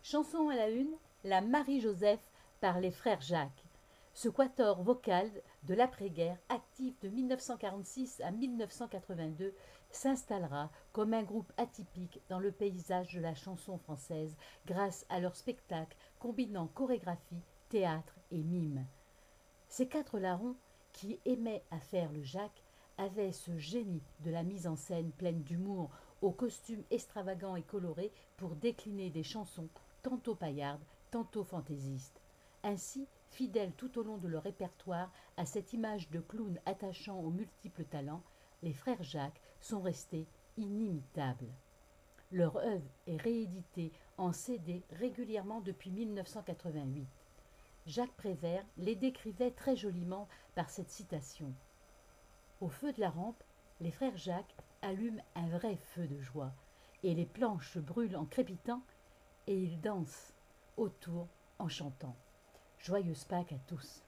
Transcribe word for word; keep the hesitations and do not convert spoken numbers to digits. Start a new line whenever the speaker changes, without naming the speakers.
Chanson à la une, la Marie-Joseph par les frères Jacques. Ce quatuor vocal de l'après-guerre, actif de mille neuf cent quarante-six à mille neuf cent quatre-vingt-deux, s'installera comme un groupe atypique dans le paysage de la chanson française grâce à leur spectacle combinant chorégraphie, théâtre et mime. Ces quatre larrons, qui aimaient à faire le Jacques, avaient ce génie de la mise en scène pleine d'humour, aux costumes extravagants et colorés pour décliner des chansons tantôt paillardes, tantôt fantaisistes. Ainsi, fidèles tout au long de leur répertoire à cette image de clown attachant aux multiples talents, les frères Jacques sont restés inimitables. Leur œuvre est rééditée en C D régulièrement depuis mille neuf cent quatre-vingt-huit. Jacques Prévert les décrivait très joliment par cette citation. Au feu de la rampe, les frères Jacques allument un vrai feu de joie, et les planches brûlent en crépitant, et ils dansent autour en chantant. Joyeuse Pâques à tous.